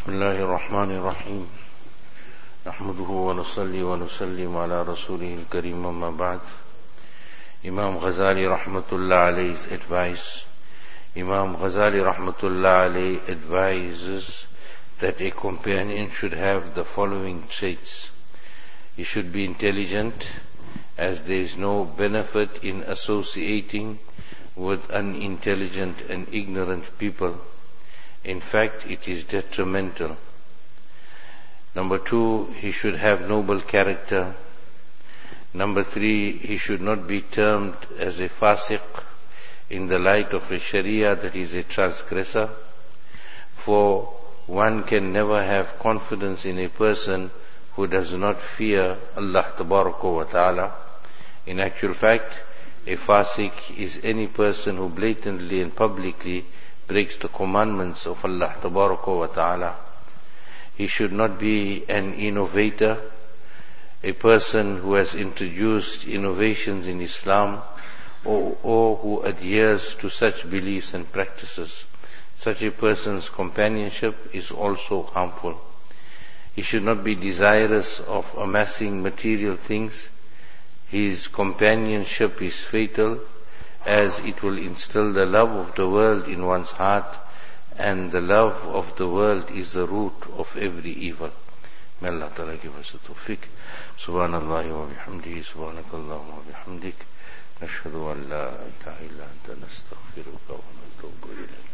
بسم الله الرحمن الرحيم نحمده ونصلي ونسلم على رسوله الكريم أما بعد. Imam Ghazali rahmatullah alayhi's advice. Imam Ghazali rahmatullah alayhi advises that a companion should have the following traits. He should be intelligent, as there is no benefit in associating with unintelligent and ignorant people. In fact, it is detrimental. Number 2, he should have noble character. Number 3, he should not be termed as a fasiq in the light of a sharia, that is a transgressor. For one can never have confidence in a person who does not fear Allah Tabaraka wa Ta'ala. In actual fact, a fasiq is any person who blatantly and publicly breaks the commandments of Allah Tabaraka wa Ta'ala. He should not be an innovator, a person who has introduced innovations in Islam or who adheres to such beliefs and practices. Such a person's companionship is also harmful. He should not be desirous of amassing material things. His companionship is fatal, as it will instill the love of the world in one's heart, and the love of the world is the root of every evil. May Allah Ta'ala give us a tawfiq. Subhanallah wa bihamdihi, subhanakallah wa bihamdik. Nashhadu an la ilaha illa anta nastaghfiruka wa natubu ilayk.